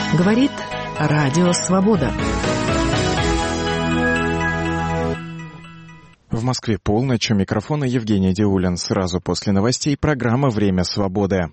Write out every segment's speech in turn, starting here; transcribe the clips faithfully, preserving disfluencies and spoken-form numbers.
Говорит Радио Свобода. В Москве полночь. У микрофона Евгений Диулин. Сразу после новостей программа «Время свободы».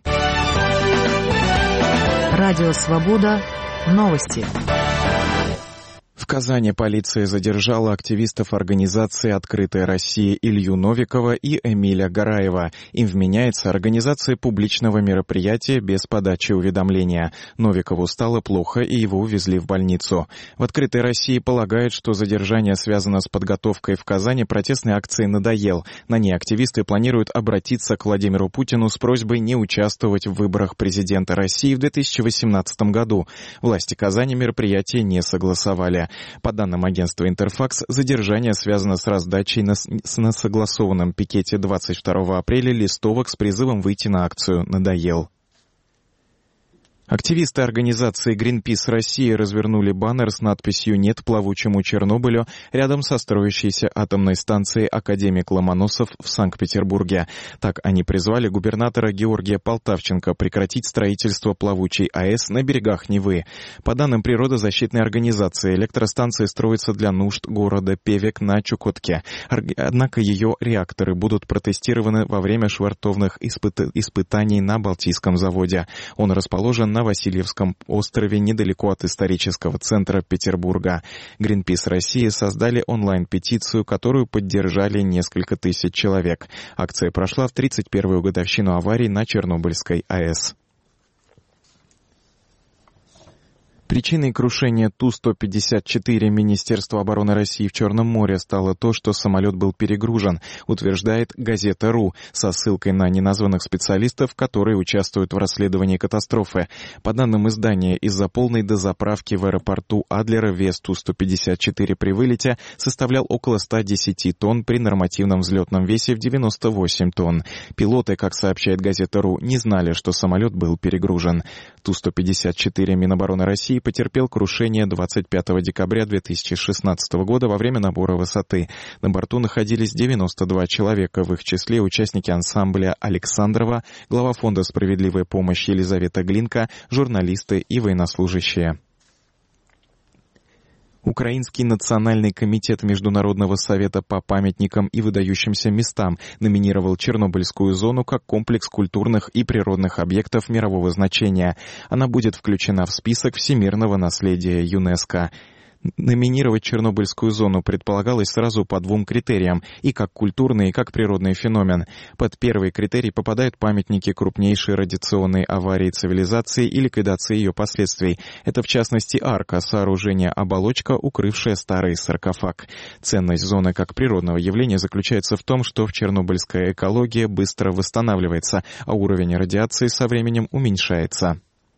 Радио Свобода. Новости. В Казани полиция задержала активистов организации «Открытая Россия» Илью Новикова и Эмиля Гараева. Им вменяется организация публичного мероприятия без подачи уведомления. Новикову стало плохо, и его увезли в больницу. В «Открытой России» полагают, что задержание связано с подготовкой в Казани протестной акции «Надоел». На ней активисты планируют обратиться к Владимиру Путину с просьбой не участвовать в выборах президента России в две тысячи восемнадцатом году. Власти Казани мероприятие не согласовали. По данным агентства «Интерфакс», задержание связано с раздачей на, на согласованном пикете двадцать второго апреля листовок с призывом выйти на акцию «Надоел». Активисты организации Greenpeace России развернули баннер с надписью «Нет плавучему Чернобылю» рядом со строящейся атомной станцией «Академик Ломоносов» в Санкт-Петербурге. Так они призвали губернатора Георгия Полтавченко прекратить строительство плавучей АЭС на берегах Невы. По данным природозащитной организации, электростанция строится для нужд города Певек на Чукотке. Однако ее реакторы будут протестированы во время швартовных испыт... испытаний на Балтийском заводе. Он расположен на Васильевском острове недалеко от исторического центра Петербурга. Greenpeace России создали онлайн-петицию, которую поддержали несколько тысяч человек. Акция прошла в тридцать первую годовщину аварии на Чернобыльской АЭС. Причиной крушения Ту сто пятьдесят четыре Министерства обороны России в Черном море стало то, что самолет был перегружен, утверждает Газета.ру, со ссылкой на неназванных специалистов, которые участвуют в расследовании катастрофы. По данным издания, из-за полной дозаправки в аэропорту Адлера вес Ту сто пятьдесят четыре при вылете составлял около ста десяти тонн при нормативном взлетном весе в девяносто восемь тонн. Пилоты, как сообщает Газета.ру, не знали, что самолет был перегружен. Ту сто пятьдесят четыре Минобороны России потерпел крушение двадцать пятого декабря две тысячи шестнадцатого года во время набора высоты. На борту находились девяносто два человека, в их числе участники ансамбля «Александрова», глава фонда «Справедливая помощь» Елизавета Глинка, журналисты и военнослужащие. Украинский национальный комитет Международного совета по памятникам и выдающимся местам номинировал Чернобыльскую зону как комплекс культурных и природных объектов мирового значения. Она будет включена в список всемирного наследия ЮНЕСКО. Номинировать Чернобыльскую зону предполагалось сразу по двум критериям, и как культурный, и как природный феномен. Под первый критерий попадают памятники крупнейшей радиационной аварии цивилизации и ликвидации ее последствий. Это, в частности, арка, сооружение-оболочка, укрывшая старый саркофаг. Ценность зоны как природного явления заключается в том, что в чернобыльская экология быстро восстанавливается, а уровень радиации со временем уменьшается.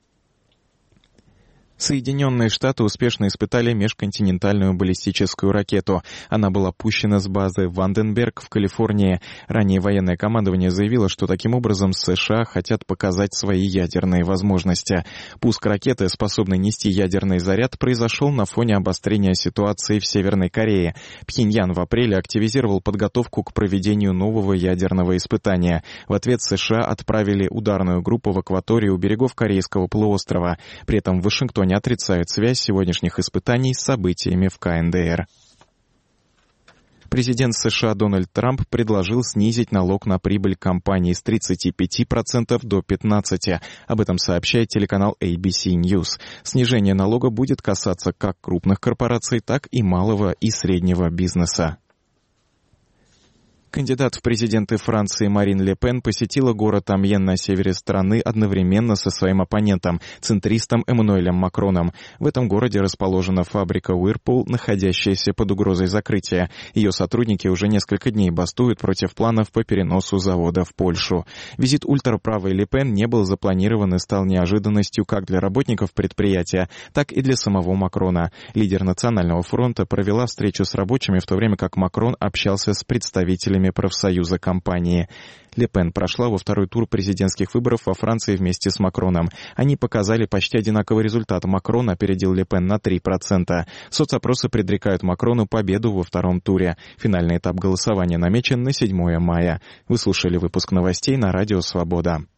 Соединенные Штаты успешно испытали межконтинентальную баллистическую ракету. Она была пущена с базы Ванденберг в Калифорнии. Ранее военное командование заявило, что таким образом США хотят показать свои ядерные возможности. Пуск ракеты, способной нести ядерный заряд, произошел на фоне обострения ситуации в Северной Корее. Пхеньян в апреле активизировал подготовку к проведению нового ядерного испытания. В ответ США отправили ударную группу в акваторию у берегов Корейского полуострова. При этом в Вашингтоне отрицают связь сегодняшних испытаний с событиями в ка эн дэ эр. Президент США Дональд Трамп предложил снизить налог на прибыль компаний с тридцати пяти процентов до пятнадцати процентов. Об этом сообщает телеканал эй би си News. Снижение налога будет касаться как крупных корпораций, так и малого и среднего бизнеса. Кандидат в президенты Франции Марин Ле Пен посетила город Амьен на севере страны одновременно со своим оппонентом, центристом Эммануэлем Макроном. В этом городе расположена фабрика Whirlpool, находящаяся под угрозой закрытия. Ее сотрудники уже несколько дней бастуют против планов по переносу завода в Польшу. Визит ультраправой Ле Пен не был запланирован и стал неожиданностью как для работников предприятия, так и для самого Макрона. Лидер Национального фронта провела встречу с рабочими, в то время как Макрон общался с представителями профсоюза компании. Ле Пен прошла во второй тур президентских выборов во Франции вместе с Макроном. Они показали почти одинаковый результат. Макрон опередил Ле Пен на три процента. Соцопросы предрекают Макрону победу во втором туре. Финальный этап голосования намечен на седьмое мая. Вы слушали выпуск новостей на Радио Свобода.